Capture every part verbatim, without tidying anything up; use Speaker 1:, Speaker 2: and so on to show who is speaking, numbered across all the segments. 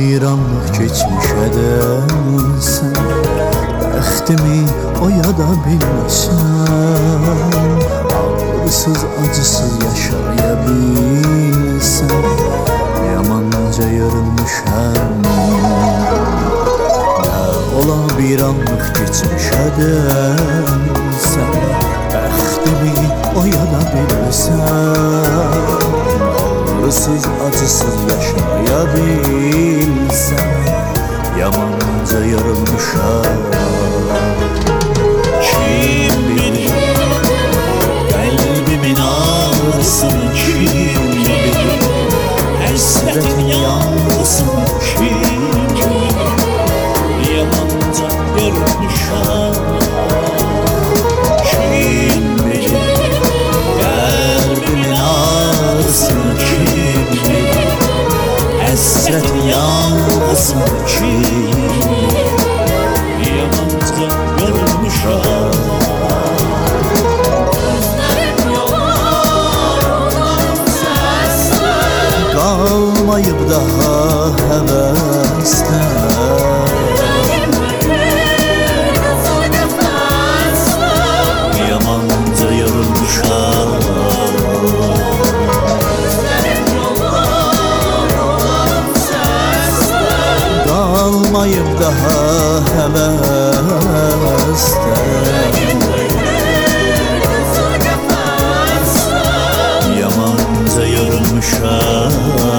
Speaker 1: bir anlıq keçmişə dönsən, bəxtimi oyada bilməsən, ağrısız acısız yaşaya bilsən, yamanca yorulmuşam. Nə ola bir anlıq keçmişə dönsən, bəxtimi oyada bilməsən, ağrısız acısız yaşaya bilsən, yamanca yorulmuşam. Kim bilir qəlbimin ağrısını, kim bilir həsrətin yanğısını, kim bilir yamanca yorulmuşam. Kim bilir qəlbimin ağrısını, kim bilir həsrətin yanğısını, kim bilir yamanca yorulmuşam. Qalmayıb daha həvəsdən, yamanca yorulmuşam. Qalmayıb daha həvəsdən, yamanca yorulmuşam.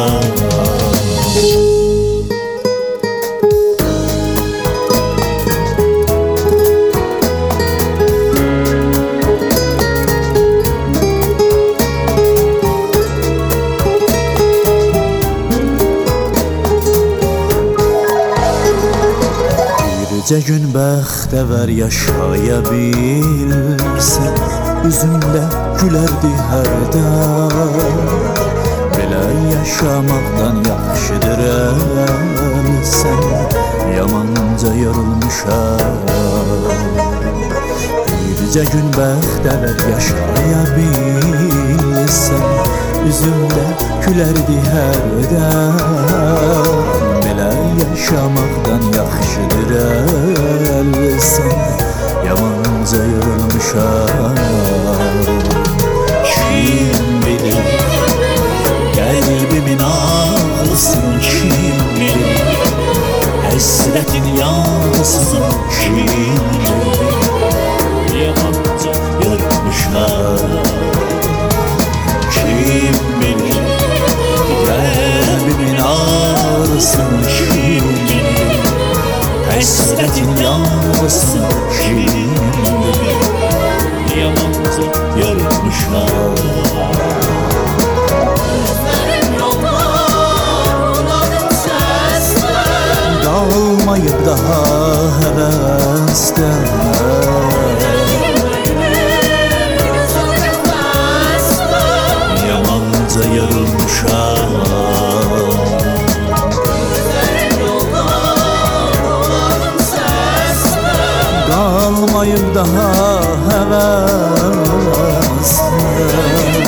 Speaker 1: Bircə gün bəxtəvər yaşaya bilsən, üzümlə gülərdi hərdən. Belə yaşamaqdan yaxşıdır ölsən, yamanca yorulmuşam. Bircə gün bəxtəvər yaşaya bilsən, üzümlə gülərdi hərdən. Belə yaşamaqdan yaxşıdır ölsən, yamanca yorulmuşam. Kim bilir qəlbimin ağrısını, kim bilir həsrətin yanğısını, kim bilir yamanca yorulmuşam. Kim bilir qəlbimin ağrısını, kim bilir həsrətin yanğısını, kim bilir yamanca yorulmuşam. Qalmayıb daha həvəsdən, yamanca yorulmuşam. Qalmayıb daha həvəsdən,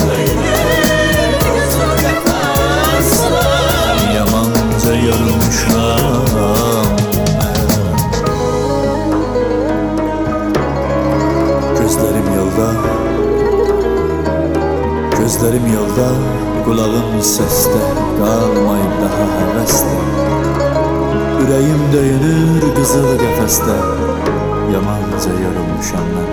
Speaker 1: yamanca yorulmuşam. Gözlərim yolda, gözlərim yolda, qulağım səsdə, qalmayıb daha həvəsdə. Ürəyim döyünür qızıl qəfəsdə, yamanca yorulmuşam mən.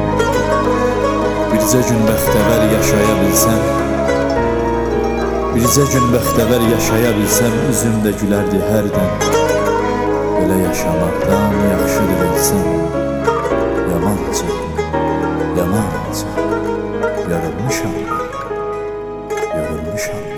Speaker 1: Bircə gün bəxtəvər yaşaya bilsəm, bircə gün bəxtəvər yaşaya bilsəm, üzümdə gülərdi hərdən. Belə yaşamaqdan yaxşıdır ölsəm, yamanca, yamanca yorulmuşam, yorulmuşam.